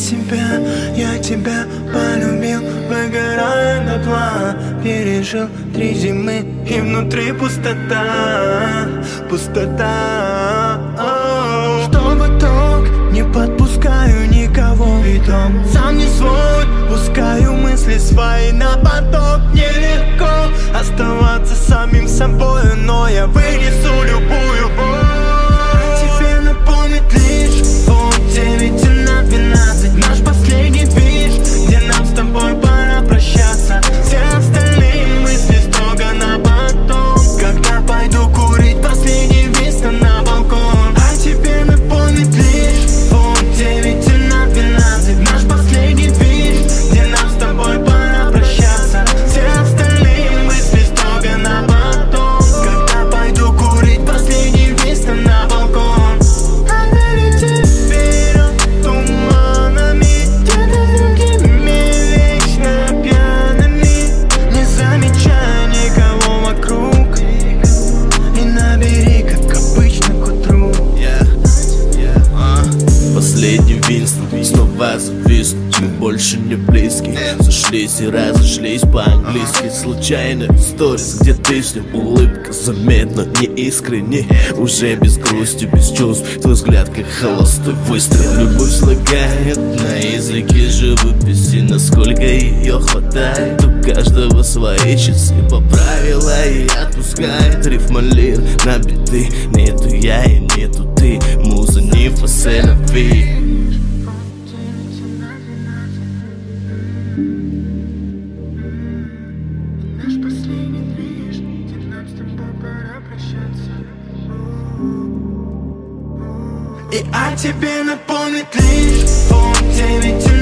Я тебя полюбил, выгорая дотла. Пережил 3 зимы, и внутри пустота. Пустота. Чтобы толк, не подпускаю никого. И дом сам не свой, пускаю мысли свои на поток. Нелегко оставаться самим собой, но я вынесу любую боль. Тебе напомнит лишь пункт 9/12, наш последний движ, где нам с тобой пора прощаться. Все остальные мысли строго на потом, когда пойду курить последний виски на балкон. А тебе напомнит лишь пункт 9/12, наш последний движ, где нам с тобой пора прощаться. Все остальные мысли строго на потом, когда пойду курить последний виски на балкон. Последний Винстон, снова зависнуть. Мы больше не близкие, сошлись и разошлись по-английски. Случайно сторис, где ты с ним, улыбка заметна, не искренне. Уже без грусти, без чувств, твой взгляд как холостой выстрел. Любовь слагает на языке живописи, насколько ее хватает. У каждого свои часы, поправила и отпускает. Рифма лир на биты, нету я и нету ты. Муза не фаселяви. Наш последний движ, где нам с тобой пора прощаться. И о тебе напомнит лишь пункт 9.